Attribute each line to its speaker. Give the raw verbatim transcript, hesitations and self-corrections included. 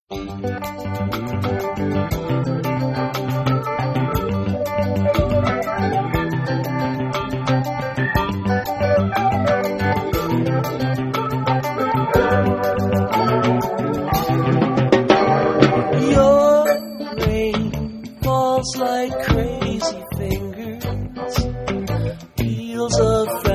Speaker 1: Your rain falls like crazy fingers, peels of